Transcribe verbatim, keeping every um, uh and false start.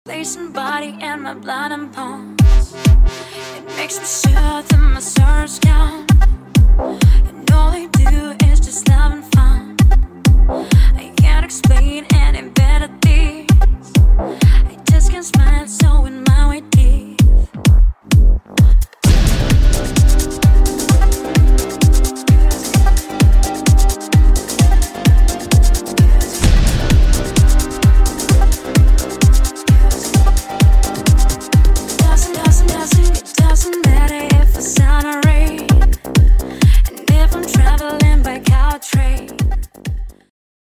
Placing body in my blood and bones. It makes me sure that my stars count. And all the